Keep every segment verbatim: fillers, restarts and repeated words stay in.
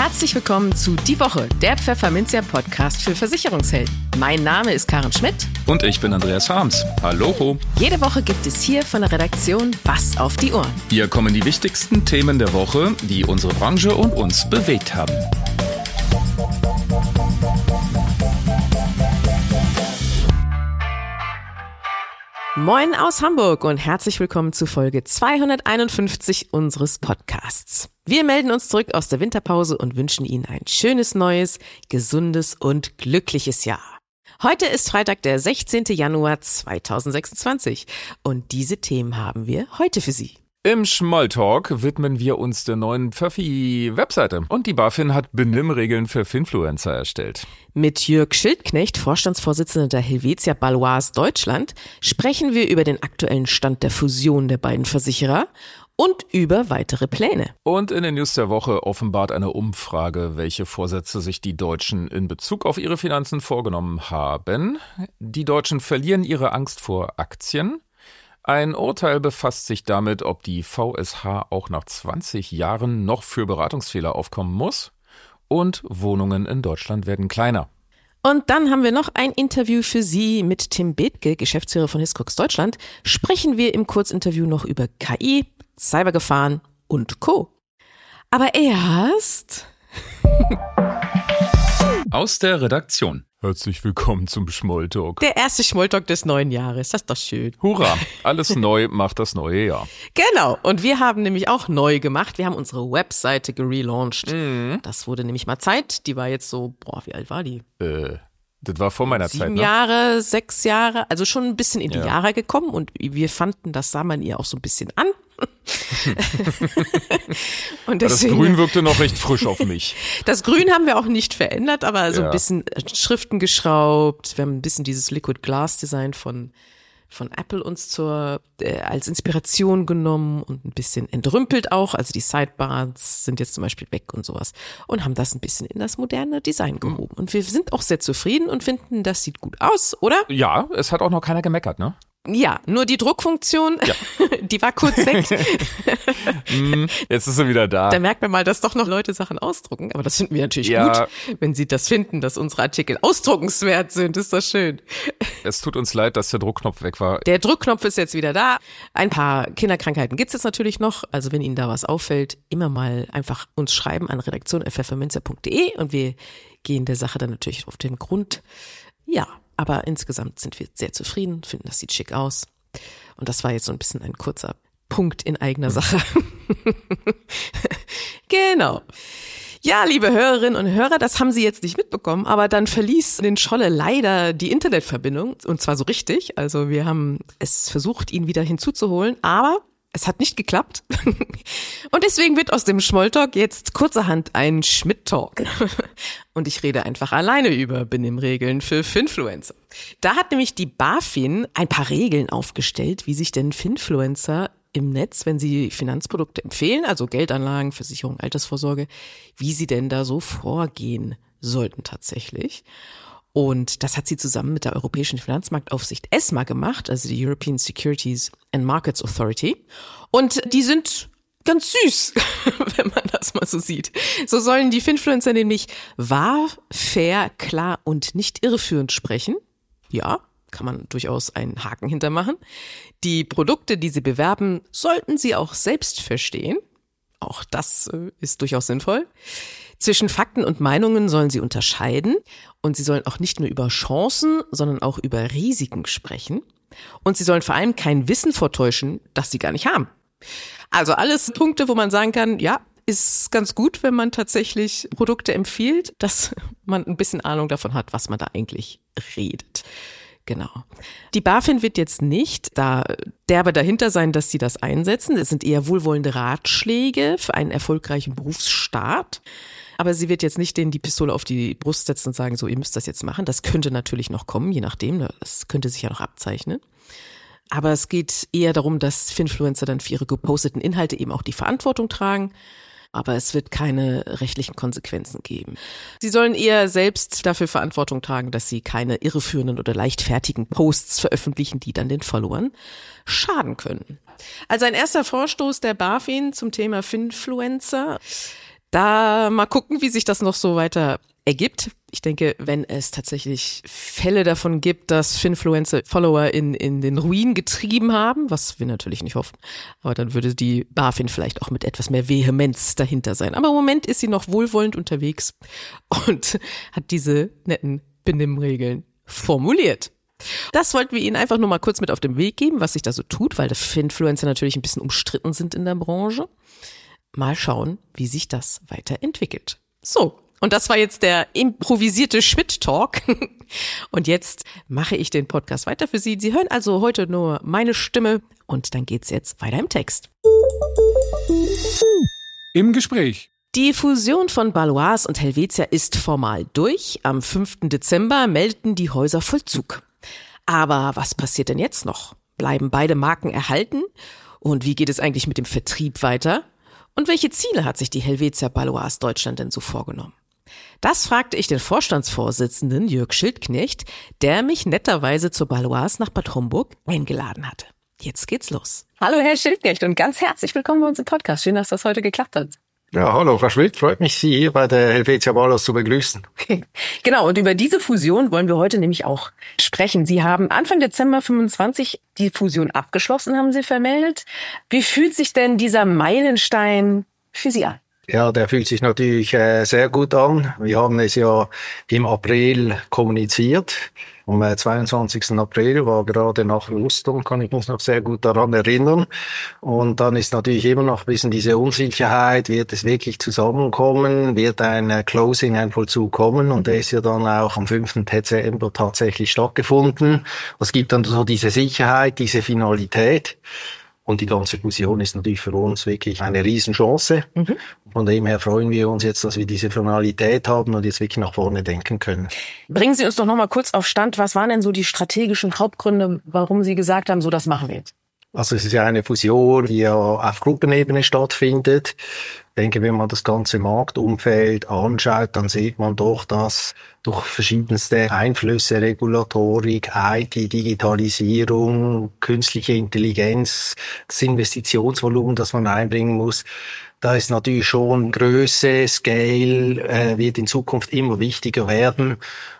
Herzlich willkommen zu Die Woche, der Pfefferminzia Podcast für Versicherungshelden. Mein Name ist Karen Schmidt. Und ich bin Andreas Harms. Hallo. Jede Woche gibt es hier von der Redaktion was auf die Ohren. Hier kommen die wichtigsten Themen der Woche, die unsere Branche und uns bewegt haben. Moin aus Hamburg und herzlich willkommen zu Folge zweihunderteinundfünfzig unseres Podcasts. Wir melden uns zurück aus der Winterpause und wünschen Ihnen ein schönes, neues, gesundes und glückliches Jahr. Heute ist Freitag, der sechzehnten Januar zweitausendsechsundzwanzig und diese Themen haben wir heute für Sie. Im Smalltalk widmen wir uns der neuen Pfeffi-Webseite und die BaFin hat Benimmregeln für Finfluencer erstellt. Mit Jörg Schildknecht, Vorstandsvorsitzender der Helvetia Baloise Deutschland, sprechen wir über den aktuellen Stand der Fusion der beiden Versicherer und über weitere Pläne. Und in den News der Woche offenbart eine Umfrage, welche Vorsätze sich die Deutschen in Bezug auf ihre Finanzen vorgenommen haben. Die Deutschen verlieren ihre Angst vor Aktien. Ein Urteil befasst sich damit, ob die V S H auch nach zwanzig Jahren noch für Beratungsfehler aufkommen muss. Und Wohnungen in Deutschland werden kleiner. Und dann haben wir noch ein Interview für Sie mit Tim Bethke, Geschäftsführer von Hiscox Deutschland. Sprechen wir im Kurzinterview noch über K I, Cybergefahren und Co. Aber erst... Aus der Redaktion. Herzlich willkommen zum Smalltalk. Der erste Smalltalk des neuen Jahres, das ist doch schön. Hurra, alles neu macht das neue Jahr. Genau, und wir haben nämlich auch neu gemacht. Wir haben unsere Webseite gelauncht. Mhm. Das wurde nämlich mal Zeit. Die war jetzt so, boah, wie alt war die? Äh, das war vor meiner Sieben Zeit, ne? Jahre, sechs Jahre, also schon ein bisschen in die Ja. Jahre gekommen. Und wir fanden, das sah man ihr auch so ein bisschen an. Und deswegen, das Grün wirkte noch recht frisch auf mich. Das Grün haben wir auch nicht verändert, aber so Ja. ein bisschen Schriften geschraubt. Wir haben ein bisschen dieses Liquid Glass Design von von Apple uns zur äh, als Inspiration genommen und ein bisschen entrümpelt auch. Also die Sidebars sind jetzt zum Beispiel weg und sowas und haben das ein bisschen in das moderne Design gehoben. Und wir sind auch sehr zufrieden und finden, das sieht gut aus, oder? Ja, es hat auch noch keiner gemeckert, ne? Ja, nur die Druckfunktion, ja. Die war kurz weg. mm, jetzt ist sie wieder da. Da merkt man mal, dass doch noch Leute Sachen ausdrucken. Aber das finden wir natürlich Ja. gut, wenn Sie das finden, dass unsere Artikel ausdruckenswert sind. Ist das schön. Es tut uns leid, dass der Druckknopf weg war. Der Druckknopf ist jetzt wieder da. Ein paar Kinderkrankheiten gibt's jetzt natürlich noch. Also wenn Ihnen da was auffällt, immer mal einfach uns schreiben an redaktion punkt pfefferminzia punkt de und wir gehen der Sache dann natürlich auf den Grund. Ja. Aber insgesamt sind wir sehr zufrieden, finden, das sieht schick aus. Und das war jetzt so ein bisschen ein kurzer Punkt in eigener Sache. Genau. Ja, liebe Hörerinnen und Hörer, das haben Sie jetzt nicht mitbekommen, aber dann verließ den Scholle leider die Internetverbindung. Und zwar so richtig. Also wir haben es versucht, ihn wieder hinzuzuholen, aber es hat nicht geklappt. Und deswegen wird aus dem Smalltalk jetzt kurzerhand ein Schmidt-Talk. Und ich rede einfach alleine über Benimmregeln für Finfluencer. Da hat nämlich die BaFin ein paar Regeln aufgestellt, wie sich denn Finfluencer im Netz, wenn sie Finanzprodukte empfehlen, also Geldanlagen, Versicherung, Altersvorsorge, wie sie denn da so vorgehen sollten tatsächlich. Und das hat sie zusammen mit der Europäischen Finanzmarktaufsicht ESMA gemacht, also die European Securities and Markets Authority. Und die sind ganz süß, wenn man das mal so sieht. So sollen die Finfluencer nämlich wahr, fair, klar und nicht irreführend sprechen. Ja, kann man durchaus einen Haken hintermachen. Die Produkte, die sie bewerben, sollten sie auch selbst verstehen. Auch das äh, ist durchaus sinnvoll. Zwischen Fakten und Meinungen sollen sie unterscheiden und sie sollen auch nicht nur über Chancen, sondern auch über Risiken sprechen. Und sie sollen vor allem kein Wissen vortäuschen, das sie gar nicht haben. Also alles Punkte, wo man sagen kann, ja, ist ganz gut, wenn man tatsächlich Produkte empfiehlt, dass man ein bisschen Ahnung davon hat, was man da eigentlich redet. Genau. Die BaFin wird jetzt nicht da derbe dahinter sein, dass sie das einsetzen. Es sind eher wohlwollende Ratschläge für einen erfolgreichen Berufsstart. Aber sie wird jetzt nicht denen die Pistole auf die Brust setzen und sagen, so, ihr müsst das jetzt machen. Das könnte natürlich noch kommen, je nachdem. Das könnte sich ja noch abzeichnen. Aber es geht eher darum, dass Finfluencer dann für ihre geposteten Inhalte eben auch die Verantwortung tragen. Aber es wird keine rechtlichen Konsequenzen geben. Sie sollen eher selbst dafür Verantwortung tragen, dass sie keine irreführenden oder leichtfertigen Posts veröffentlichen, die dann den Followern schaden können. Also ein erster Vorstoß der BaFin zum Thema Finfluencer. Da mal gucken, wie sich das noch so weiter ergibt. Ich denke, wenn es tatsächlich Fälle davon gibt, dass Finfluencer Follower in, in den Ruin getrieben haben, was wir natürlich nicht hoffen, aber dann würde die BaFin vielleicht auch mit etwas mehr Vehemenz dahinter sein. Aber im Moment ist sie noch wohlwollend unterwegs und hat diese netten Benimmregeln formuliert. Das wollten wir Ihnen einfach nur mal kurz mit auf den Weg geben, was sich da so tut, weil die Finfluencer natürlich ein bisschen umstritten sind in der Branche. Mal schauen, wie sich das weiterentwickelt. So. Und das war jetzt der improvisierte Schmidt-Talk. Und jetzt mache ich den Podcast weiter für Sie. Sie hören also heute nur meine Stimme und dann geht's jetzt weiter im Text. Im Gespräch. Die Fusion von Baloise und Helvetia ist formal durch. Am fünften Dezember meldeten die Häuser Vollzug. Aber was passiert denn jetzt noch? Bleiben beide Marken erhalten? Und wie geht es eigentlich mit dem Vertrieb weiter? Und welche Ziele hat sich die Helvetia Baloise Deutschland denn so vorgenommen? Das fragte ich den Vorstandsvorsitzenden Jörg Schildknecht, der mich netterweise zur Baloise nach Bad Homburg eingeladen hatte. Jetzt geht's los. Hallo Herr Schildknecht und ganz herzlich willkommen bei uns im Podcast. Schön, dass das heute geklappt hat. Ja, hallo Frau Schmidt, freut mich, Sie hier bei der Helvetia Baloise zu begrüßen. Genau, und über diese Fusion wollen wir heute nämlich auch sprechen. Sie haben Anfang Dezember fünfundzwanzig die Fusion abgeschlossen, haben Sie vermeldet. Wie fühlt sich denn dieser Meilenstein für Sie an? Ja, der fühlt sich natürlich äh, sehr gut an. Wir haben es ja im April kommuniziert. Am äh, zweiundzwanzigsten April war gerade nach Ostern, kann ich mich noch sehr gut daran erinnern. Und dann ist natürlich immer noch ein bisschen diese Unsicherheit, wird es wirklich zusammenkommen, wird ein äh, Closing, ein Vollzug kommen? Und der ist ja dann auch am fünften Dezember tatsächlich stattgefunden. Es gibt dann so diese Sicherheit, diese Finalität. Und die ganze Fusion ist natürlich für uns wirklich eine Riesenchance. Mhm. Von dem her freuen wir uns jetzt, dass wir diese Finalität haben und jetzt wirklich nach vorne denken können. Bringen Sie uns doch noch mal kurz auf Stand. Was waren denn so die strategischen Hauptgründe, warum Sie gesagt haben, so das machen wir jetzt? Also es ist ja eine Fusion, die ja auf Gruppenebene stattfindet. Ich denke, wenn man das ganze Marktumfeld anschaut, dann sieht man doch, dass durch verschiedenste Einflüsse, Regulatorik, I T, Digitalisierung, künstliche Intelligenz, das Investitionsvolumen, das man einbringen muss, da ist natürlich schon Größe, Scale, äh, wird in Zukunft immer wichtiger werden.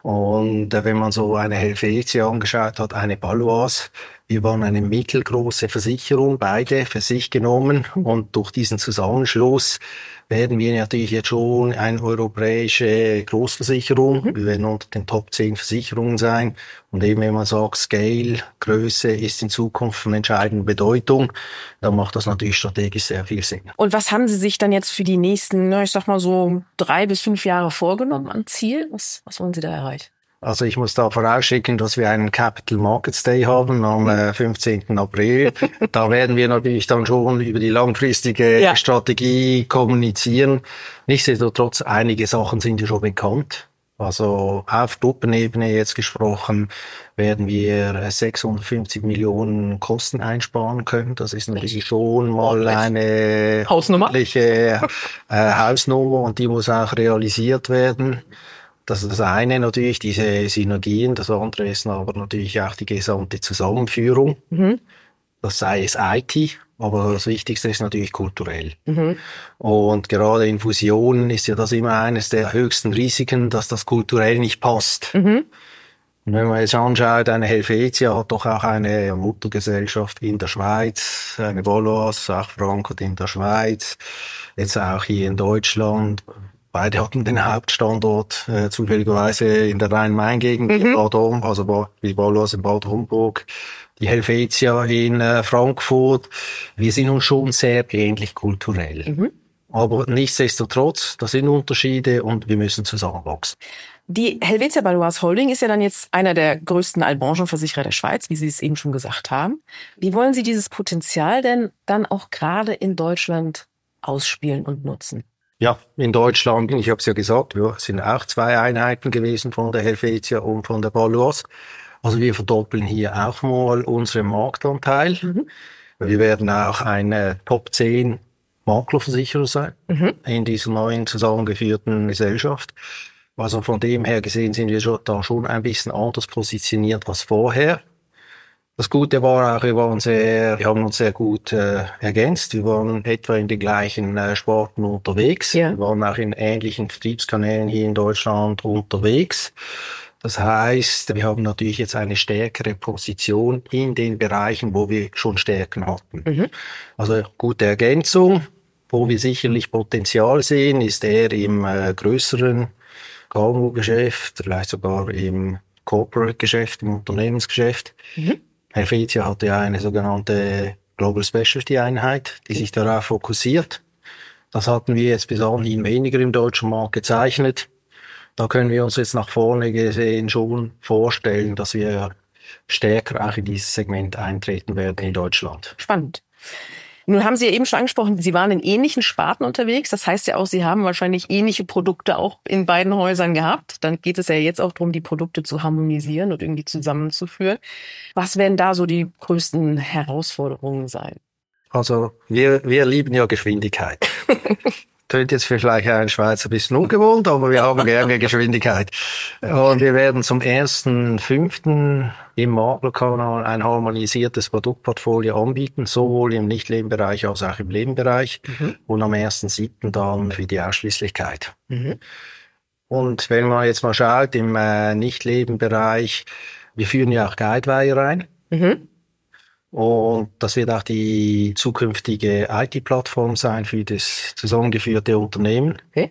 Und äh, wenn man so eine Helvetia angeschaut hat, eine Baloise, wir waren eine mittelgroße Versicherung, beide für sich genommen. Und durch diesen Zusammenschluss werden wir natürlich jetzt schon eine europäische Großversicherung. Mhm. Wir werden unter den Top zehn Versicherungen sein. Und eben, wenn man sagt, Scale, Größe ist in Zukunft von entscheidender Bedeutung, dann macht das natürlich strategisch sehr viel Sinn. Und was haben Sie sich dann jetzt für die nächsten, ich sag mal so, drei bis fünf Jahre vorgenommen an Ziel? Was, was wollen Sie da erreichen? Also ich muss da vorausschicken, dass wir einen Capital Markets Day haben am äh, fünfzehnten April. Da werden wir natürlich dann schon über die langfristige ja. Strategie kommunizieren. Nichtsdestotrotz, einige Sachen sind ja schon bekannt. Also auf Gruppenebene jetzt gesprochen, werden wir sechshundertfünfzig Millionen Kosten einsparen können. Das ist natürlich schon mal eine Hausnummer. Äh, Hausnummer und die muss auch realisiert werden. Das ist das eine natürlich, diese Synergien. Das andere ist aber natürlich auch die gesamte Zusammenführung. Mhm. Das sei es I T, aber das Wichtigste ist natürlich kulturell. Mhm. Und gerade in Fusionen ist ja das immer eines der höchsten Risiken, dass das kulturell nicht passt. Mhm. Und wenn man jetzt anschaut, eine Helvetia hat doch auch eine Muttergesellschaft in der Schweiz, eine Baloise, auch verankert in der Schweiz, jetzt auch hier in Deutschland. Beide hatten den Hauptstandort äh, zufälligerweise in der Rhein-Main-Gegend, mhm. Bad Homburg, also die Baloise in Bad Homburg, die Helvetia in äh, Frankfurt. Wir sind uns schon sehr ähnlich kulturell. Mhm. Aber nichtsdestotrotz, das sind Unterschiede und wir müssen zusammenwachsen. Die Helvetia Baloise Holding ist ja dann jetzt einer der größten Allbranchenversicherer der Schweiz, wie Sie es eben schon gesagt haben. Wie wollen Sie dieses Potenzial denn dann auch gerade in Deutschland ausspielen und nutzen? Ja, in Deutschland, ich habe es ja gesagt, wir sind auch zwei Einheiten gewesen von der Helvetia und von der Baloise. Also wir verdoppeln hier auch mal unseren Marktanteil. Mhm. Wir werden auch eine Top zehn Maklerversicherer sein mhm. in dieser neuen zusammengeführten Gesellschaft. Also von dem her gesehen sind wir schon, da schon ein bisschen anders positioniert als vorher. Das Gute war auch, wir waren sehr, wir haben uns sehr gut äh, ergänzt. Wir waren etwa in den gleichen äh, Sporten unterwegs. Ja. Wir waren auch in ähnlichen Vertriebskanälen hier in Deutschland unterwegs. Das heißt, wir haben natürlich jetzt eine stärkere Position in den Bereichen, wo wir schon Stärken hatten. Mhm. Also gute Ergänzung. Wo wir sicherlich Potenzial sehen, ist eher im äh, größeren K M U-Geschäft, vielleicht sogar im Corporate-Geschäft, im Unternehmensgeschäft. Mhm. Helvetia hatte ja eine sogenannte Global Specialty-Einheit, die sich darauf fokussiert. Das hatten wir jetzt bis anhin weniger im deutschen Markt gezeichnet. Da können wir uns jetzt nach vorne gesehen schon vorstellen, dass wir stärker auch in dieses Segment eintreten werden in Deutschland. Spannend. Nun haben Sie ja eben schon angesprochen, Sie waren in ähnlichen Sparten unterwegs. Das heißt ja auch, Sie haben wahrscheinlich ähnliche Produkte auch in beiden Häusern gehabt. Dann geht es ja jetzt auch darum, die Produkte zu harmonisieren und irgendwie zusammenzuführen. Was werden da so die größten Herausforderungen sein? Also wir, wir lieben ja Geschwindigkeit. Tönt jetzt vielleicht ein Schweizer ein bisschen ungewohnt, aber wir haben gerne Geschwindigkeit. Und wir werden zum ersten fünften im Maklerkanal ein harmonisiertes Produktportfolio anbieten, sowohl im Nicht-Leben-Bereich als auch im Leben-Bereich. Mhm. Und am ersten siebten dann für die Ausschließlichkeit. Mhm. Und wenn man jetzt mal schaut, im äh, Nicht-Leben-Bereich, wir führen ja auch Guidewire rein. Mhm. Und das wird auch die zukünftige I T-Plattform sein für das zusammengeführte Unternehmen. Okay.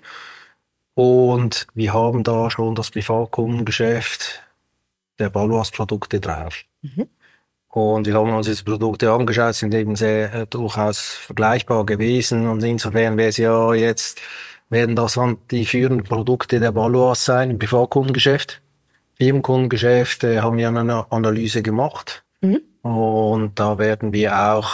Und wir haben da schon das Privatkundengeschäft der Baloise-Produkte drauf. Mhm. Und wir haben uns diese Produkte angeschaut, sind eben sehr äh, durchaus vergleichbar gewesen. Und insofern wäre es ja jetzt, werden das dann die führenden Produkte der Baloise sein im Privatkundengeschäft. Firmenkundengeschäft äh, haben wir eine Analyse gemacht. Mhm. Und da werden wir auch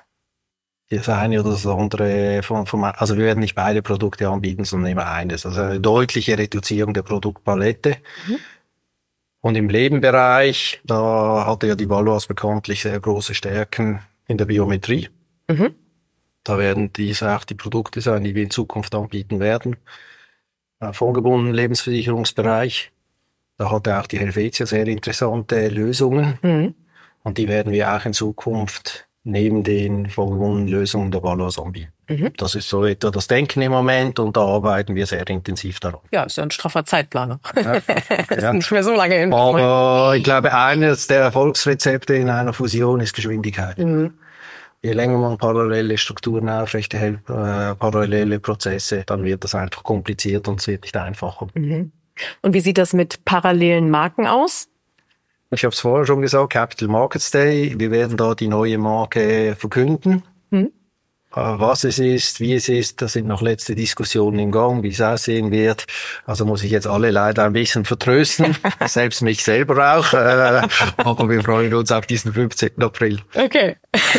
das eine oder das andere von, von, also wir werden nicht beide Produkte anbieten, sondern immer eines. Also eine deutliche Reduzierung der Produktpalette. Mhm. Und im Lebenbereich, da hatte ja die Baloise bekanntlich sehr große Stärken in der Biometrie. Mhm. Da werden dies auch die Produkte sein, die wir in Zukunft anbieten werden. Äh, vorgebundenen Lebensversicherungsbereich, da hatte auch die Helvetia sehr interessante Lösungen. Mhm. Und die werden wir auch in Zukunft neben den vorgebundenen Lösungen der Baloise anbieten. Mhm. Das ist so etwa das Denken im Moment und da arbeiten wir sehr intensiv daran. Ja, ist ja ein straffer Zeitplaner. Ja, ist ja. Nicht mehr so lange hin. Aber ich glaube, eines der Erfolgsrezepte in einer Fusion ist Geschwindigkeit. Mhm. Je länger man parallele Strukturen aufrechterhält, äh, parallele Prozesse, dann wird das einfach kompliziert und es wird nicht einfacher. Mhm. Und wie sieht das mit parallelen Marken aus? Ich habe es vorher schon gesagt, Capital Markets Day. Wir werden da die neue Marke verkünden. Hm. Was es ist, wie es ist, das sind noch letzte Diskussionen im Gang, wie es aussehen wird. Also muss ich jetzt alle leider ein bisschen vertrösten, selbst mich selber auch. Aber wir freuen uns auf diesen fünfzehnten April. Okay,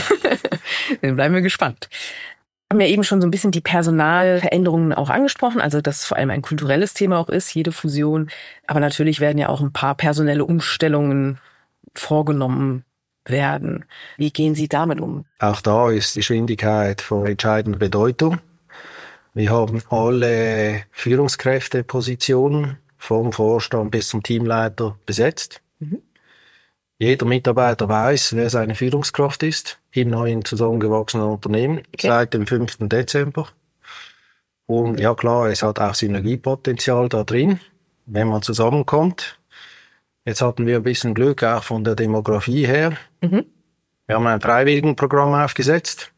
dann bleiben wir gespannt. Wir haben ja eben schon so ein bisschen die Personalveränderungen auch angesprochen, also dass vor allem ein kulturelles Thema auch ist, jede Fusion. Aber natürlich werden ja auch ein paar personelle Umstellungen vorgenommen werden. Wie gehen Sie damit um? Auch da ist die Geschwindigkeit von entscheidender Bedeutung. Wir haben alle Führungskräftepositionen vom Vorstand bis zum Teamleiter besetzt. Mhm. Jeder Mitarbeiter weiß, wer seine Führungskraft ist im neuen zusammengewachsenen Unternehmen okay. seit dem fünften Dezember. Und ja klar, es hat auch Synergiepotenzial da drin, wenn man zusammenkommt. Jetzt hatten wir ein bisschen Glück auch von der Demografie her. Mhm. Wir haben ein Freiwilligenprogramm aufgesetzt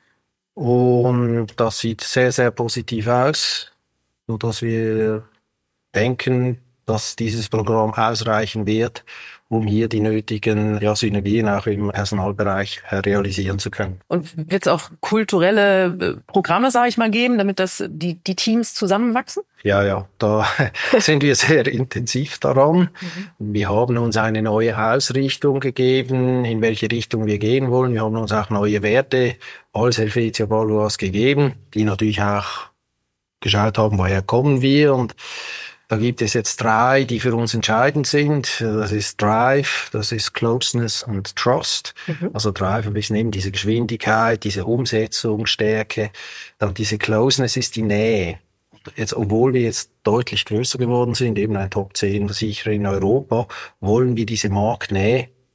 und das sieht sehr, sehr positiv aus, sodass wir denken, dass dieses Programm ausreichen wird, um hier die nötigen ja, Synergien auch im Personalbereich äh, realisieren zu können. Und wird es auch kulturelle Programme, sage ich mal, geben, damit das die, die Teams zusammenwachsen? Ja, ja, da sind wir sehr intensiv daran. Mhm. Wir haben uns eine neue Ausrichtung gegeben, in welche Richtung wir gehen wollen. Wir haben uns auch neue Werte als Helvetia Baloise gegeben, die natürlich auch geschaut haben, woher kommen wir. Und da gibt es jetzt drei, die für uns entscheidend sind. Das ist Drive, das ist Closeness und Trust. Mhm. Also Drive ein bisschen eben diese Geschwindigkeit, diese Umsetzung, Stärke. Dann diese Closeness ist die Nähe. Jetzt, obwohl wir jetzt deutlich größer geworden sind, eben ein Top zehn Versicherer in Europa, wollen wir diese Marktnähe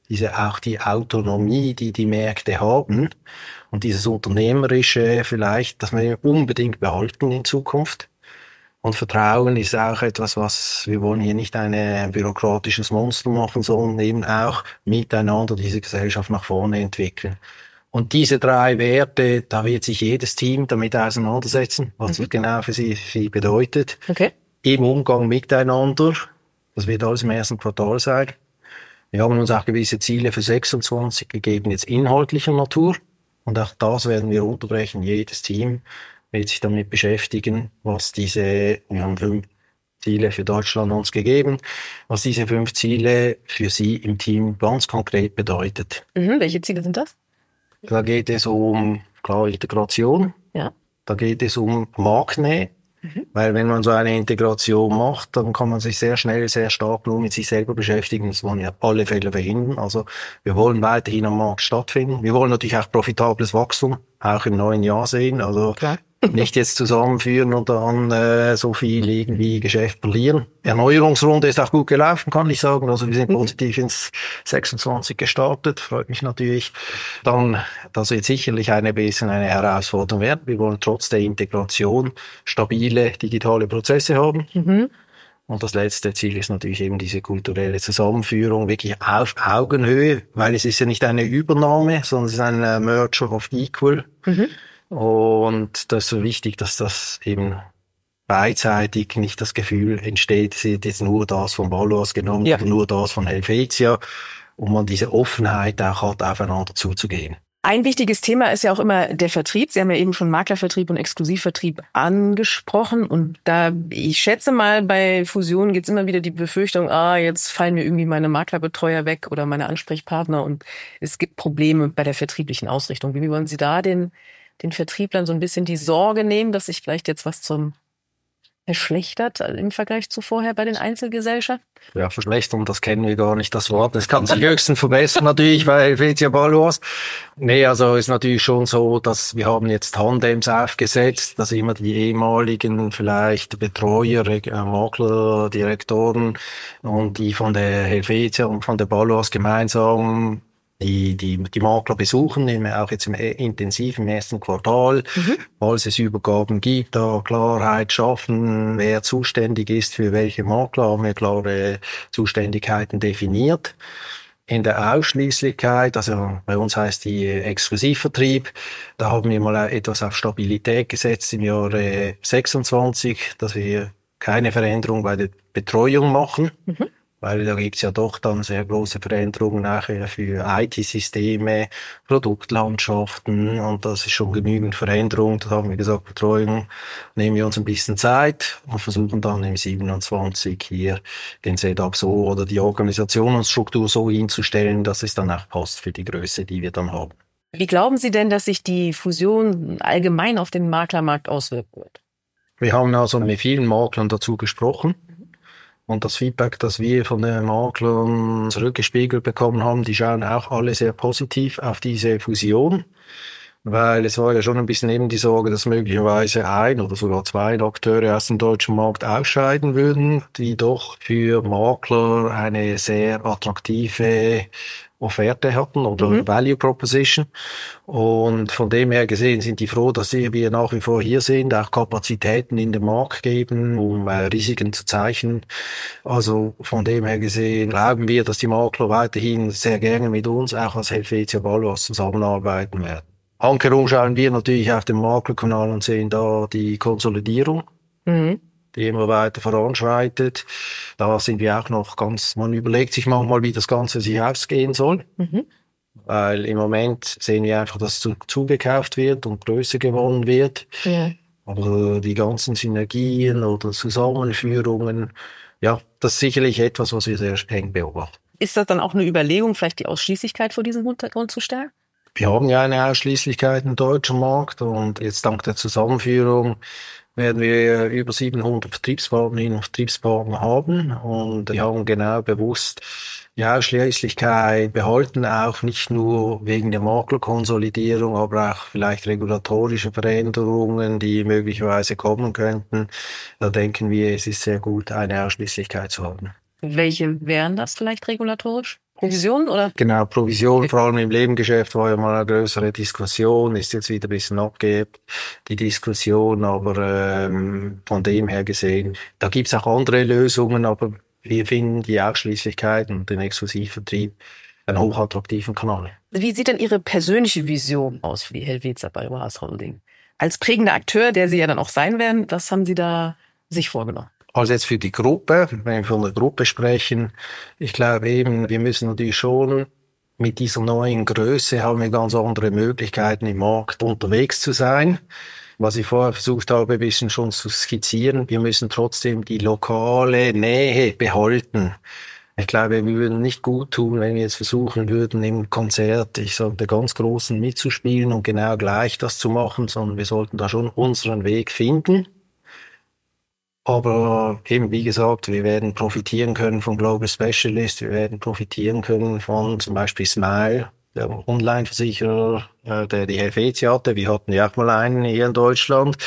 diese auch die Autonomie, die die Märkte haben und dieses Unternehmerische vielleicht, dass wir unbedingt behalten in Zukunft. Und Vertrauen ist auch etwas, was wir wollen hier nicht ein bürokratisches Monster machen, sondern eben auch miteinander diese Gesellschaft nach vorne entwickeln. Und diese drei Werte, da wird sich jedes Team damit auseinandersetzen, was das genau für sie, für sie bedeutet. Okay. Im Umgang miteinander, das wird alles im ersten Quartal sein. Wir haben uns auch gewisse Ziele für sechsundzwanzig gegeben, jetzt inhaltlicher Natur. Und auch das werden wir unterbrechen. Jedes Team wird sich damit beschäftigen, was diese, wir haben fünf Ziele für Deutschland uns gegeben, was diese fünf Ziele für Sie im Team ganz konkret bedeutet. Mhm, welche Ziele sind das? Da geht es um, klar, Integration. Ja. Da geht es um Marktnähe. Mhm. Weil wenn man so eine Integration macht, dann kann man sich sehr schnell, sehr stark nur mit sich selber beschäftigen. Das wollen wir auf alle Fälle verhindern. Also wir wollen weiterhin am Markt stattfinden. Wir wollen natürlich auch profitables Wachstum auch im neuen Jahr sehen. Also klar. Nicht jetzt zusammenführen und dann äh, so viel irgendwie Geschäft verlieren. Die Erneuerungsrunde ist auch gut gelaufen, kann ich sagen. Also wir sind positiv ins sechsundzwanzig gestartet, freut mich natürlich. Dann, das wird sicherlich eine bisschen eine Herausforderung werden. Wir wollen trotz der Integration stabile digitale Prozesse haben. Mhm. Und das letzte Ziel ist natürlich eben diese kulturelle Zusammenführung, wirklich auf Augenhöhe, weil es ist ja nicht eine Übernahme, sondern es ist ein Merger of Equal. Mhm. Und das ist so wichtig, dass das eben beidseitig nicht das Gefühl entsteht, es ist jetzt nur das von Baloise genommen, ja, oder nur das von Helvetia, und man diese Offenheit auch hat, aufeinander zuzugehen. Ein wichtiges Thema ist ja auch immer der Vertrieb. Sie haben ja eben schon Maklervertrieb und Exklusivvertrieb angesprochen. Und da, ich schätze mal, bei Fusionen gibt es immer wieder die Befürchtung, ah, jetzt fallen mir irgendwie meine Maklerbetreuer weg oder meine Ansprechpartner und es gibt Probleme bei der vertrieblichen Ausrichtung. Wie wollen Sie da den den Vertrieblern so ein bisschen die Sorge nehmen, dass sich vielleicht jetzt was zum verschlechtert im Vergleich zu vorher bei den Einzelgesellschaften? Ja, verschlechtern, das kennen wir gar nicht, das Wort. Das kann sich höchstens verbessern natürlich bei Helvetia Baloise. Nee, also ist natürlich schon so, dass wir haben jetzt Tandems aufgesetzt, dass immer die ehemaligen vielleicht Betreuer, Makler, Direktoren und die von der Helvetia und von der Baloise gemeinsam die die die Makler besuchen, nehmen wir auch jetzt im intensiven ersten Quartal, mhm. falls es Übergaben gibt, da Klarheit schaffen, wer zuständig ist für welche Makler, haben wir klare Zuständigkeiten definiert. In der Ausschließlichkeit, also bei uns heißt die Exklusivvertrieb, da haben wir mal etwas auf Stabilität gesetzt im Jahre sechsundzwanzig, dass wir keine Veränderung bei der Betreuung machen. Mhm. Weil da gibt's ja doch dann sehr große Veränderungen nachher für I T-Systeme, Produktlandschaften, und das ist schon genügend Veränderung. Da haben wir gesagt, Betreuung nehmen wir uns ein bisschen Zeit und versuchen dann im siebenundzwanzig hier den Setup so oder die Organisationsstruktur so hinzustellen, dass es dann auch passt für die Größe, die wir dann haben. Wie glauben Sie denn, dass sich die Fusion allgemein auf den Maklermarkt auswirken wird? Wir haben also mit vielen Maklern dazu gesprochen. Und das Feedback, das wir von den Maklern zurückgespiegelt bekommen haben, die schauen auch alle sehr positiv auf diese Fusion. Weil es war ja schon ein bisschen eben die Sorge, dass möglicherweise ein oder sogar zwei Akteure aus dem deutschen Markt ausscheiden würden, die doch für Makler eine sehr attraktive Offerte hatten oder mhm. Value Proposition. Und von dem her gesehen sind die froh, dass wir nach wie vor hier sind, auch Kapazitäten in den Markt geben, um äh, Risiken zu zeichnen. Also von dem her gesehen glauben wir, dass die Makler weiterhin sehr gerne mit uns, auch als Helvetia Baloise, zusammenarbeiten werden. Ankerum schauen wir natürlich auf den Maklerkanal und sehen da die Konsolidierung. Mhm. die immer weiter voranschreitet. Da sind wir auch noch ganz, man überlegt sich manchmal, wie das Ganze sich ausgehen soll. Mhm. Weil im Moment sehen wir einfach, dass zu, zugekauft wird und Größe gewonnen wird. Ja. Aber die ganzen Synergien oder Zusammenführungen, ja, das ist sicherlich etwas, was wir sehr eng beobachten. Ist das dann auch eine Überlegung, vielleicht die Ausschließlichkeit vor diesem Hintergrund zu stärken? Wir haben ja eine Ausschließlichkeit im deutschen Markt und jetzt dank der Zusammenführung werden wir über siebenhundert Vertriebspartnerinnen und Vertriebspartner haben und die haben genau bewusst die Ausschließlichkeit behalten, auch nicht nur wegen der Maklerkonsolidierung, aber auch vielleicht regulatorische Veränderungen, die möglicherweise kommen könnten. Da denken wir, es ist sehr gut, eine Ausschließlichkeit zu haben. Welche wären das vielleicht regulatorisch? Provision oder? Genau, Provision, vor allem im Nebengeschäft war ja mal eine größere Diskussion, ist jetzt wieder ein bisschen abgehebt, die Diskussion, aber ähm, von dem her gesehen, da gibt's auch andere Lösungen, aber wir finden die Ausschließlichkeit und den Exklusivvertrieb einen hochattraktiven Kanal. Wie sieht denn Ihre persönliche Vision aus für die Helvetia Biogas Holding? Als prägender Akteur, der Sie ja dann auch sein werden, was haben Sie da sich vorgenommen? Also jetzt für die Gruppe, wenn wir von der Gruppe sprechen, ich glaube eben, wir müssen natürlich schon mit dieser neuen Größe haben wir ganz andere Möglichkeiten im Markt unterwegs zu sein. Was ich vorher versucht habe, ein bisschen schon zu skizzieren, wir müssen trotzdem die lokale Nähe behalten. Ich glaube, wir würden nicht gut tun, wenn wir jetzt versuchen würden, im Konzert, ich sage, der ganz Großen mitzuspielen und genau gleich das zu machen, sondern wir sollten da schon unseren Weg finden. Aber eben, wie gesagt, wir werden profitieren können von Global Specialist, wir werden profitieren können von zum Beispiel Smile, der Online-Versicherer, der die Helvetia hatte. Wir hatten ja auch mal einen hier in Deutschland.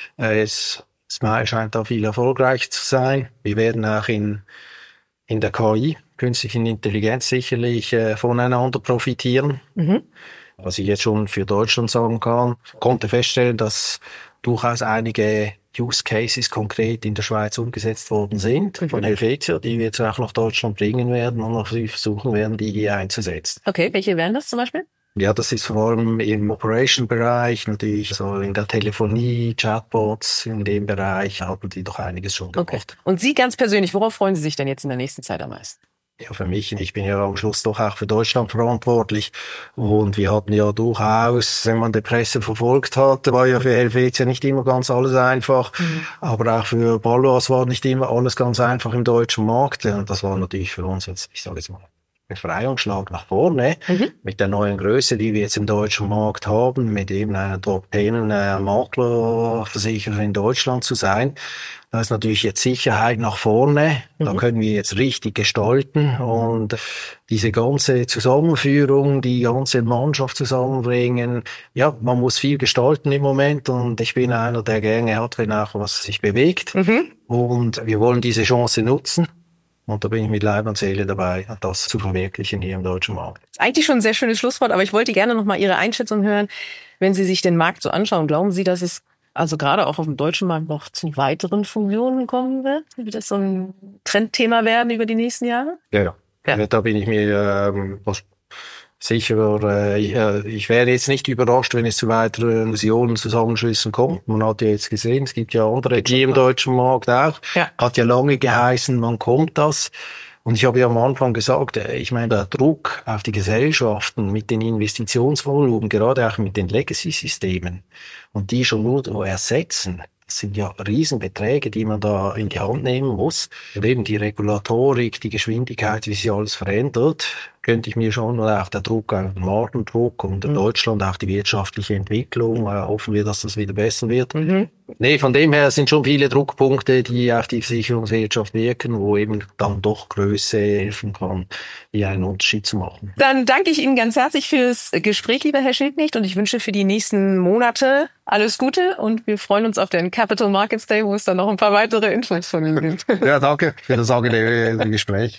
Es, Smile scheint da viel erfolgreicher zu sein. Wir werden auch in, in der K I, künstlichen Intelligenz, sicherlich äh, voneinander profitieren. Mhm. Was ich jetzt schon für Deutschland sagen kann, konnte feststellen, dass durchaus einige Use Cases konkret in der Schweiz umgesetzt worden sind, mhm. von Helvetia, die wir jetzt auch nach Deutschland bringen werden und noch versuchen werden, die hier einzusetzen. Okay, welche wären das zum Beispiel? Ja, das ist vor allem im Operation-Bereich, natürlich so in der Telefonie, Chatbots, in dem Bereich haben die doch einiges schon gemacht. Okay. Und Sie ganz persönlich, worauf freuen Sie sich denn jetzt in der nächsten Zeit am meisten? Ja, für mich, ich bin ja am Schluss doch auch für Deutschland verantwortlich und wir hatten ja durchaus, wenn man die Presse verfolgt hat, war ja für Helvetia nicht immer ganz alles einfach, mhm. aber auch für Baloise war nicht immer alles ganz einfach im deutschen Markt und das war natürlich für uns jetzt, ich sage jetzt mal, Befreiungsschlag nach vorne, mhm. mit der neuen Größe, die wir jetzt im deutschen Markt haben, mit eben einer Top-Ten äh, Maklerversicherer in Deutschland zu sein. Da ist natürlich jetzt Sicherheit nach vorne. Da mhm. können wir jetzt richtig gestalten und diese ganze Zusammenführung, die ganze Mannschaft zusammenbringen. Ja, man muss viel gestalten im Moment und ich bin einer, der gerne hat, wenn auch was sich bewegt. Mhm. Und wir wollen diese Chance nutzen. Und da bin ich mit Leib und Seele dabei, das zu verwirklichen hier im deutschen Markt. Das ist eigentlich schon ein sehr schönes Schlusswort, aber ich wollte gerne noch mal Ihre Einschätzung hören. Wenn Sie sich den Markt so anschauen, glauben Sie, dass es also gerade auch auf dem deutschen Markt noch zu weiteren Fusionen kommen wird? Wird das so ein Trendthema werden über die nächsten Jahre? Ja, ja. ja. Da bin ich mir ähm, sicher. Äh, ich, äh, ich wäre jetzt nicht überrascht, wenn es zu weiteren Fusionen, Zusammenschlüssen kommt. Man hat ja jetzt gesehen, es gibt ja andere, die im deutschen Markt auch. Ja. Hat ja lange geheißen, man kommt das. Und ich habe ja am Anfang gesagt, ich meine, der Druck auf die Gesellschaften mit den Investitionsvolumen, gerade auch mit den Legacy-Systemen und die schon nur ersetzen, das sind ja Riesenbeträge, die man da in die Hand nehmen muss. Und eben die Regulatorik, die Geschwindigkeit, wie sich alles verändert, könnte ich mir schon, oder auch der Druck, auch den Marktdruck und in mhm. Deutschland auch die wirtschaftliche Entwicklung, äh, hoffen wir, dass das wieder besser wird. Mhm. Nee, von dem her sind schon viele Druckpunkte, die auf die Versicherungswirtschaft wirken, wo eben dann doch Größe helfen kann, hier einen Unterschied zu machen. Dann danke ich Ihnen ganz herzlich fürs Gespräch, lieber Herr Schildknecht, und ich wünsche für die nächsten Monate alles Gute und wir freuen uns auf den Capital Markets Day, wo es dann noch ein paar weitere Infos von Ihnen gibt. Ja, danke für das angenehme Gespräch.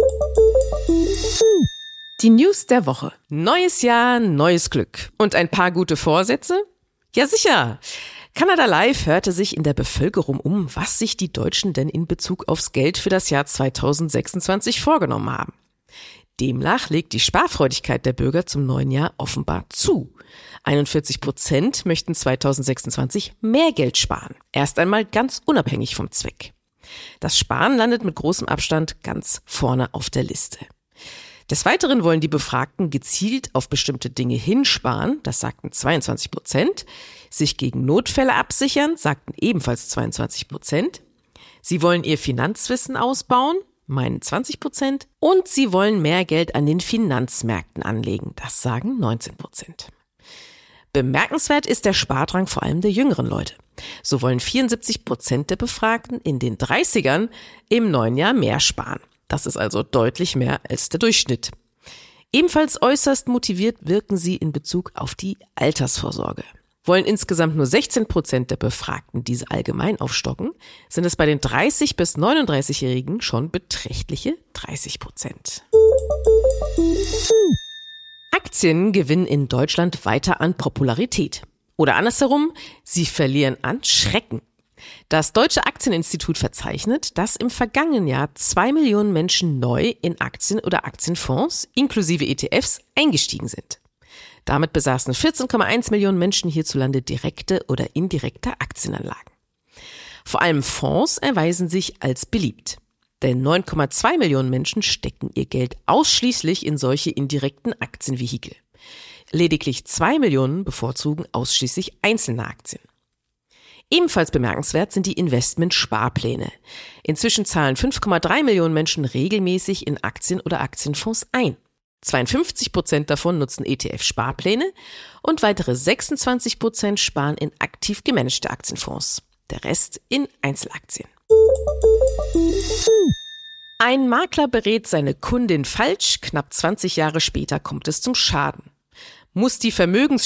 Die News der Woche. Neues Jahr, neues Glück. Und ein paar gute Vorsätze? Ja, sicher. Kanada Live hörte sich in der Bevölkerung um, was sich die Deutschen denn in Bezug aufs Geld für das Jahr zweitausendsechsundzwanzig vorgenommen haben. Demnach legt die Sparfreudigkeit der Bürger zum neuen Jahr offenbar zu. einundvierzig Prozent möchten zweitausendsechsundzwanzig mehr Geld sparen. Erst einmal ganz unabhängig vom Zweck. Das Sparen landet mit großem Abstand ganz vorne auf der Liste. Des Weiteren wollen die Befragten gezielt auf bestimmte Dinge hinsparen, das sagten zweiundzwanzig Prozent, sich gegen Notfälle absichern, sagten ebenfalls zweiundzwanzig Prozent, sie wollen ihr Finanzwissen ausbauen, meinen zwanzig Prozent, und sie wollen mehr Geld an den Finanzmärkten anlegen, das sagen neunzehn Prozent. Bemerkenswert ist der Spardrang vor allem der jüngeren Leute. So wollen vierundsiebzig Prozent der Befragten in den dreißigern im neuen Jahr mehr sparen. Das ist also deutlich mehr als der Durchschnitt. Ebenfalls äußerst motiviert wirken sie in Bezug auf die Altersvorsorge. Wollen insgesamt nur sechzehn Prozent der Befragten diese allgemein aufstocken, sind es bei den dreißig- bis neununddreißigjährigen schon beträchtliche dreißig Prozent. Aktien gewinnen in Deutschland weiter an Popularität. Oder andersherum, sie verlieren an Schrecken. Das Deutsche Aktieninstitut verzeichnet, dass im vergangenen Jahr zwei Millionen Menschen neu in Aktien oder Aktienfonds inklusive E T Fs eingestiegen sind. Damit besaßen vierzehn Komma eins Millionen Menschen hierzulande direkte oder indirekte Aktienanlagen. Vor allem Fonds erweisen sich als beliebt. Denn neun Komma zwei Millionen Menschen stecken ihr Geld ausschließlich in solche indirekten Aktienvehikel. Lediglich zwei Millionen bevorzugen ausschließlich einzelne Aktien. Ebenfalls bemerkenswert sind die Investmentsparpläne. Inzwischen zahlen fünf Komma drei Millionen Menschen regelmäßig in Aktien oder Aktienfonds ein. zweiundfünfzig Prozent davon nutzen E T F-Sparpläne und weitere sechsundzwanzig Prozent sparen in aktiv gemanagte Aktienfonds. Der Rest in Einzelaktien. Ein Makler berät seine Kundin falsch, knapp zwanzig Jahre später kommt es zum Schaden. Muss die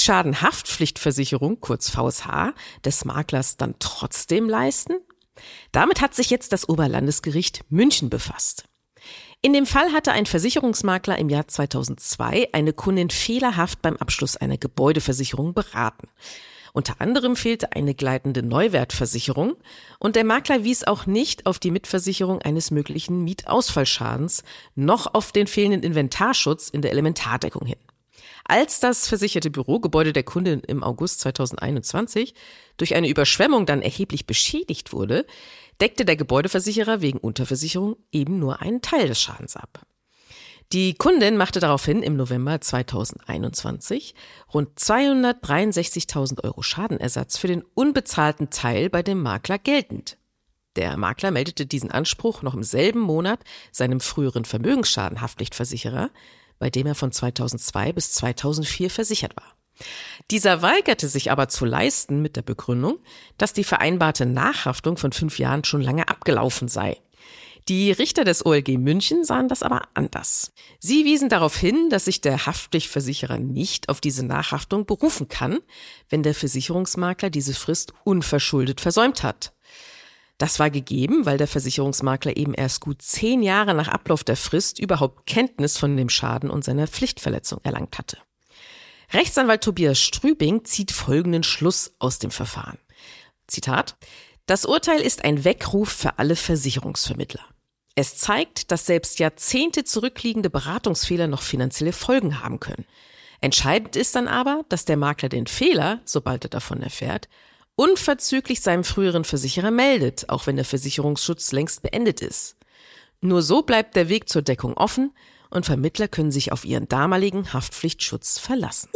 Vermögensschadenhaftpflichtversicherung, kurz V S H, des Maklers dann trotzdem leisten? Damit hat sich jetzt das Oberlandesgericht München befasst. In dem Fall hatte ein Versicherungsmakler im Jahr zweitausendzwei eine Kundin fehlerhaft beim Abschluss einer Gebäudeversicherung beraten. Unter anderem fehlte eine gleitende Neuwertversicherung und der Makler wies auch nicht auf die Mitversicherung eines möglichen Mietausfallschadens noch auf den fehlenden Inventarschutz in der Elementardeckung hin. Als das versicherte Bürogebäude der Kundin im August zweitausendeinundzwanzig durch eine Überschwemmung dann erheblich beschädigt wurde, deckte der Gebäudeversicherer wegen Unterversicherung eben nur einen Teil des Schadens ab. Die Kundin machte daraufhin im November zweitausendeinundzwanzig rund zweihundertdreiundsechzigtausend Euro Schadenersatz für den unbezahlten Teil bei dem Makler geltend. Der Makler meldete diesen Anspruch noch im selben Monat seinem früheren Vermögensschadenhaftpflichtversicherer, bei dem er von zweitausendzwei bis zweitausendvier versichert war. Dieser weigerte sich aber zu leisten mit der Begründung, dass die vereinbarte Nachhaftung von fünf Jahren schon lange abgelaufen sei. Die Richter des O L G München sahen das aber anders. Sie wiesen darauf hin, dass sich der Haftpflichtversicherer nicht auf diese Nachhaftung berufen kann, wenn der Versicherungsmakler diese Frist unverschuldet versäumt hat. Das war gegeben, weil der Versicherungsmakler eben erst gut zehn Jahre nach Ablauf der Frist überhaupt Kenntnis von dem Schaden und seiner Pflichtverletzung erlangt hatte. Rechtsanwalt Tobias Strübing zieht folgenden Schluss aus dem Verfahren. Zitat: Das Urteil ist ein Weckruf für alle Versicherungsvermittler. Es zeigt, dass selbst Jahrzehnte zurückliegende Beratungsfehler noch finanzielle Folgen haben können. Entscheidend ist dann aber, dass der Makler den Fehler, sobald er davon erfährt, unverzüglich seinem früheren Versicherer meldet, auch wenn der Versicherungsschutz längst beendet ist. Nur so bleibt der Weg zur Deckung offen und Vermittler können sich auf ihren damaligen Haftpflichtschutz verlassen.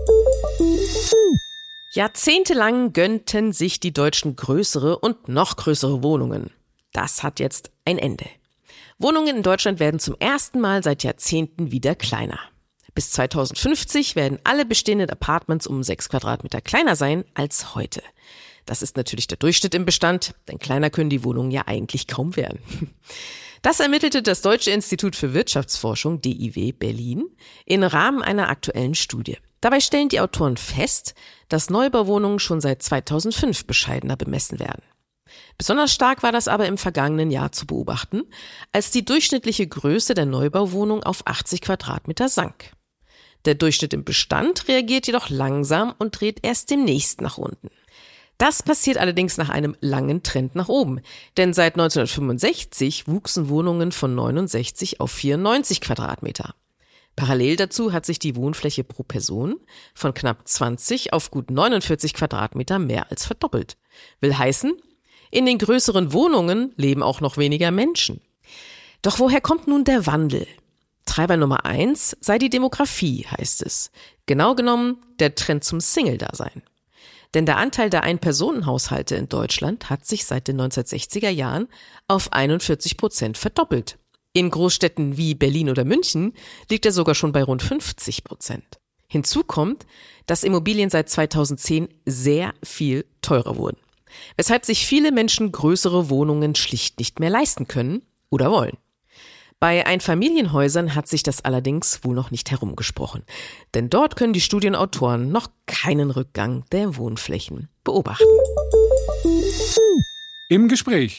Jahrzehntelang gönnten sich die Deutschen größere und noch größere Wohnungen. Das hat jetzt ein Ende. Wohnungen in Deutschland werden zum ersten Mal seit Jahrzehnten wieder kleiner. Bis zweitausendfünfzig werden alle bestehenden Apartments um sechs Quadratmeter kleiner sein als heute. Das ist natürlich der Durchschnitt im Bestand, denn kleiner können die Wohnungen ja eigentlich kaum werden. Das ermittelte das Deutsche Institut für Wirtschaftsforschung, D I W Berlin, im Rahmen einer aktuellen Studie. Dabei stellen die Autoren fest, dass Neubauwohnungen schon seit zweitausendfünf bescheidener bemessen werden. Besonders stark war das aber im vergangenen Jahr zu beobachten, als die durchschnittliche Größe der Neubauwohnung auf achtzig Quadratmeter sank. Der Durchschnitt im Bestand reagiert jedoch langsam und dreht erst demnächst nach unten. Das passiert allerdings nach einem langen Trend nach oben, denn seit neunzehnhundertfünfundsechzig wuchsen Wohnungen von neunundsechzig auf vierundneunzig Quadratmeter. Parallel dazu hat sich die Wohnfläche pro Person von knapp zwanzig auf gut neunundvierzig Quadratmeter mehr als verdoppelt. Will heißen, in den größeren Wohnungen leben auch noch weniger Menschen. Doch woher kommt nun der Wandel? Treiber Nummer eins sei die Demografie, heißt es. Genau genommen der Trend zum Single-Dasein. Denn der Anteil der Ein-Personen-Haushalte in Deutschland hat sich seit den neunzehnhundertsechziger Jahren auf einundvierzig Prozent verdoppelt. In Großstädten wie Berlin oder München liegt er sogar schon bei rund fünfzig Prozent. Hinzu kommt, dass Immobilien seit zweitausendzehn sehr viel teurer wurden, weshalb sich viele Menschen größere Wohnungen schlicht nicht mehr leisten können oder wollen. Bei Einfamilienhäusern hat sich das allerdings wohl noch nicht herumgesprochen, denn dort können die Studienautoren noch keinen Rückgang der Wohnflächen beobachten. Im Gespräch.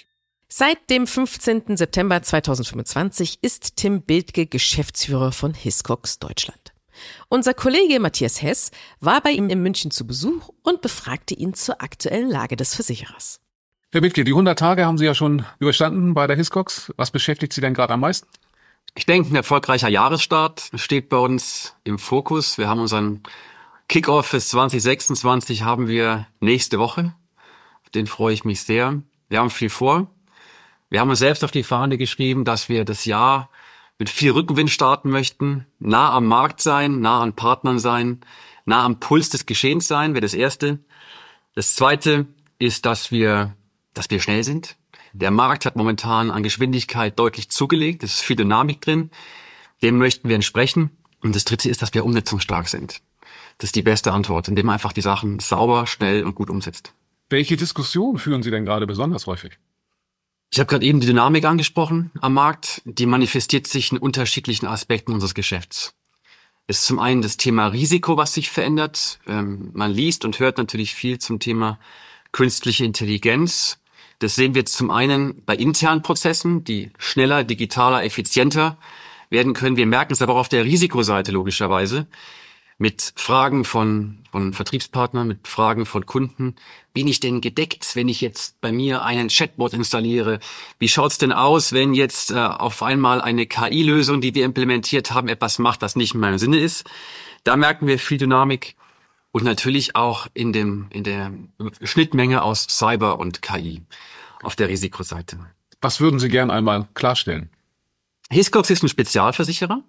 Seit dem fünfzehnten September zweitausendfünfundzwanzig ist Tim Bethke Geschäftsführer von Hiscox Deutschland. Unser Kollege Matthias Hess war bei ihm in München zu Besuch und befragte ihn zur aktuellen Lage des Versicherers. Herr Bethke, die hundert Tage haben Sie ja schon überstanden bei der Hiscox. Was beschäftigt Sie denn gerade am meisten? Ich denke, ein erfolgreicher Jahresstart steht bei uns im Fokus. Wir haben unseren Kickoff für zwanzig sechsundzwanzig haben wir nächste Woche. Auf den freue ich mich sehr. Wir haben viel vor. Wir haben uns selbst auf die Fahne geschrieben, dass wir das Jahr mit viel Rückenwind starten möchten, nah am Markt sein, nah an Partnern sein, nah am Puls des Geschehens sein, wäre das Erste. Das Zweite ist, dass wir, dass wir schnell sind. Der Markt hat momentan an Geschwindigkeit deutlich zugelegt. Es ist viel Dynamik drin. Dem möchten wir entsprechen. Und das Dritte ist, dass wir umsetzungsstark sind. Das ist die beste Antwort, indem man einfach die Sachen sauber, schnell und gut umsetzt. Welche Diskussion führen Sie denn gerade besonders häufig? Ich habe gerade eben die Dynamik angesprochen am Markt. Die manifestiert sich in unterschiedlichen Aspekten unseres Geschäfts. Es ist zum einen das Thema Risiko, was sich verändert. Ähm, man liest und hört natürlich viel zum Thema künstliche Intelligenz. Das sehen wir zum einen bei internen Prozessen, die schneller, digitaler, effizienter werden können. Wir merken es aber auch auf der Risikoseite logischerweise. Mit Fragen von, von Vertriebspartnern, mit Fragen von Kunden. Bin ich denn gedeckt, wenn ich jetzt bei mir einen Chatbot installiere? Wie schaut's denn aus, wenn jetzt äh, auf einmal eine K I-Lösung, die wir implementiert haben, etwas macht, das nicht in meinem Sinne ist? Da merken wir viel Dynamik und natürlich auch in dem in der Schnittmenge aus Cyber und K I auf der Risikoseite. Was würden Sie gern einmal klarstellen? Hiscox ist ein Spezialversicherer.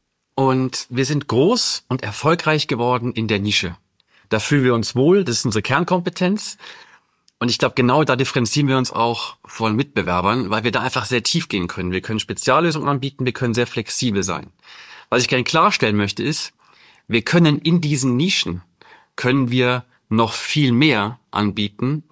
Und wir sind groß und erfolgreich geworden in der Nische. Da fühlen wir uns wohl, das ist unsere Kernkompetenz. Und ich glaube, genau da differenzieren wir uns auch von Mitbewerbern, weil wir da einfach sehr tief gehen können. Wir können Speziallösungen anbieten, wir können sehr flexibel sein. Was ich gerne klarstellen möchte ist, wir können in diesen Nischen, können wir noch viel mehr anbieten,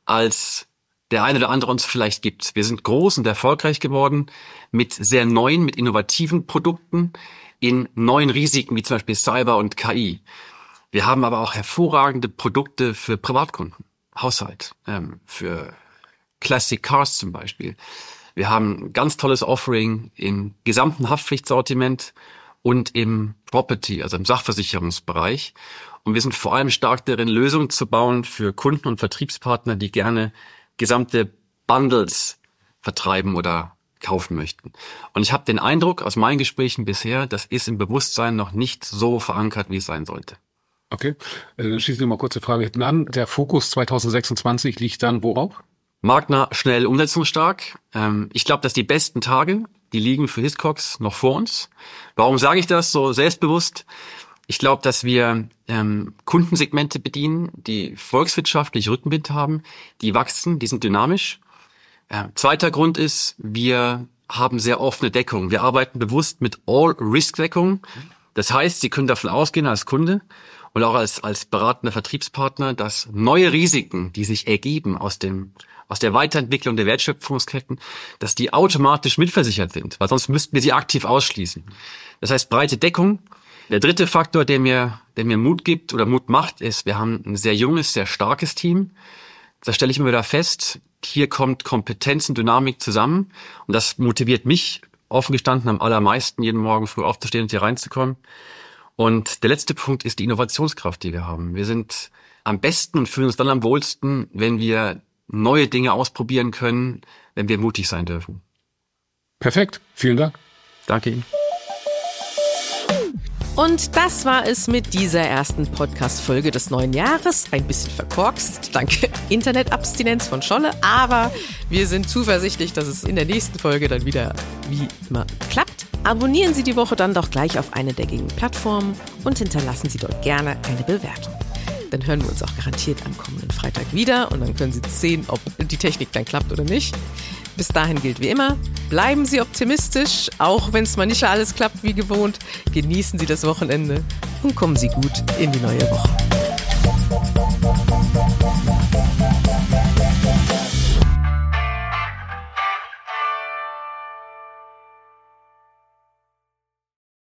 als der eine oder andere uns vielleicht gibt. Wir sind groß und erfolgreich geworden mit sehr neuen, mit innovativen Produkten, in neuen Risiken, wie zum Beispiel Cyber und K I. Wir haben aber auch hervorragende Produkte für Privatkunden, Haushalt, ähm, für Classic Cars zum Beispiel. Wir haben ein ganz tolles Offering im gesamten Haftpflichtsortiment und im Property, also im Sachversicherungsbereich. Und wir sind vor allem stark darin, Lösungen zu bauen für Kunden und Vertriebspartner, die gerne gesamte Bundles vertreiben oder kaufen möchten. Und ich habe den Eindruck aus meinen Gesprächen bisher, das ist im Bewusstsein noch nicht so verankert, wie es sein sollte. Okay, dann schließen wir mal kurze Frage hinten an. Der Fokus zwanzig sechsundzwanzig liegt dann worauf? Marktnah, schnell, umsetzungsstark. Ähm, ich glaube, dass die besten Tage, die liegen für Hiscox noch vor uns. Warum sage ich das so selbstbewusst? Ich glaube, dass wir ähm, Kundensegmente bedienen, die volkswirtschaftlich Rückenwind haben, die wachsen, die sind dynamisch. Äh, zweiter Grund ist, wir haben sehr offene Deckung. Wir arbeiten bewusst mit All-Risk-Deckung. Das heißt, Sie können davon ausgehen als Kunde und auch als, als beratender Vertriebspartner, dass neue Risiken, die sich ergeben aus dem, aus der Weiterentwicklung der Wertschöpfungsketten, dass die automatisch mitversichert sind, weil sonst müssten wir sie aktiv ausschließen. Das heißt, breite Deckung. Der dritte Faktor, der mir, der mir Mut gibt oder Mut macht, ist, wir haben ein sehr junges, sehr starkes Team. Da stelle ich mir wieder fest, hier kommt Kompetenz und Dynamik zusammen. Und das motiviert mich, offen gestanden, am allermeisten, jeden Morgen früh aufzustehen und hier reinzukommen. Und der letzte Punkt ist die Innovationskraft, die wir haben. Wir sind am besten und fühlen uns dann am wohlsten, wenn wir neue Dinge ausprobieren können, wenn wir mutig sein dürfen. Perfekt. Vielen Dank. Danke Ihnen. Und das war es mit dieser ersten Podcast-Folge des neuen Jahres. Ein bisschen verkorkst, dank Internetabstinenz von Scholle. Aber wir sind zuversichtlich, dass es in der nächsten Folge dann wieder wie immer klappt. Abonnieren Sie die Woche dann doch gleich auf eine der gängigen Plattformen und hinterlassen Sie dort gerne eine Bewertung. Dann hören wir uns auch garantiert am kommenden Freitag wieder und dann können Sie sehen, ob die Technik dann klappt oder nicht. Bis dahin gilt wie immer, bleiben Sie optimistisch, auch wenn es mal nicht alles klappt wie gewohnt. Genießen Sie das Wochenende und kommen Sie gut in die neue Woche.